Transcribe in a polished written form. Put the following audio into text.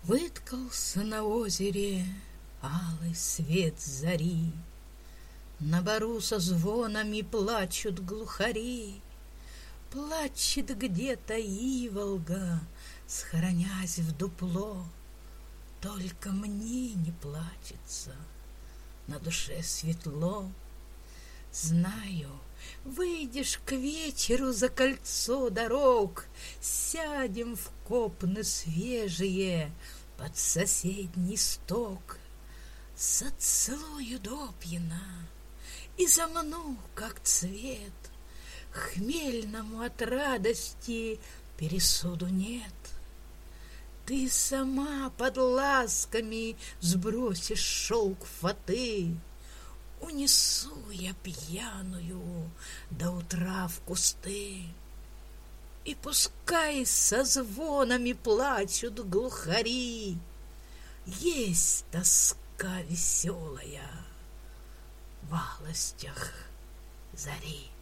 Выткался на озере алый свет зари, На бору со звонами плачут глухари. Плачет где-то иволга, схоронясь в дупло. Только мне не плачется, на душе светло. Знаю, выйдешь к вечеру за кольцо дорог, Сядем в копны свежие под соседний сток. Зацелую допьяна и замну, как цвет. Хмельному от радости пересуду нет. Ты сама под ласками сбросишь шелк фаты. Унесу я пьяную до утра в кусты. И пускай со звонами плачут глухари, Есть тоска веселая в алостях зари.